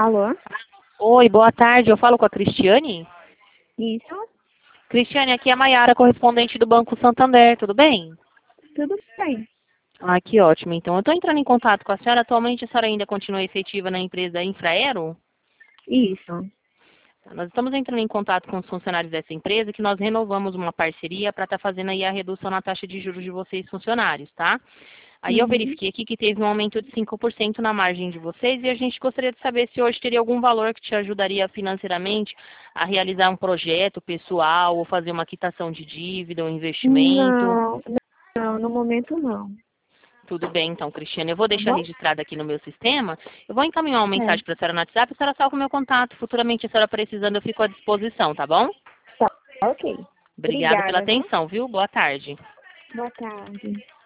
Alô? Oi, boa tarde. Eu falo com a Cristiane? Isso? Cristiane, aqui é a Maiara, correspondente do Banco Santander, tudo bem? Tudo bem. Ah, que ótimo. Então, eu estou entrando em contato com a senhora. Atualmente, a senhora ainda continua efetiva na empresa Infraero? Isso. Tá, nós estamos entrando em contato com os funcionários dessa empresa, que nós renovamos uma parceria para estar fazendo aí a redução na taxa de juros de vocês, funcionários, tá? Aí eu Uhum. verifiquei aqui que teve um aumento de 5% na margem de vocês e a gente gostaria de saber se hoje teria algum valor que te ajudaria financeiramente a realizar um projeto pessoal ou fazer uma quitação de dívida, um investimento. Não, não, no momento não. Tudo bem, então, Cristiane. Eu vou Tá deixar bom? registrado aqui no meu sistema. Eu vou encaminhar uma É. mensagem para a senhora no WhatsApp e a senhora salva o meu contato. Futuramente, a senhora precisando, eu fico à disposição, tá bom? Tá, ok. Obrigada pela Obrigada, viu? atenção, viu? Boa tarde. Boa tarde.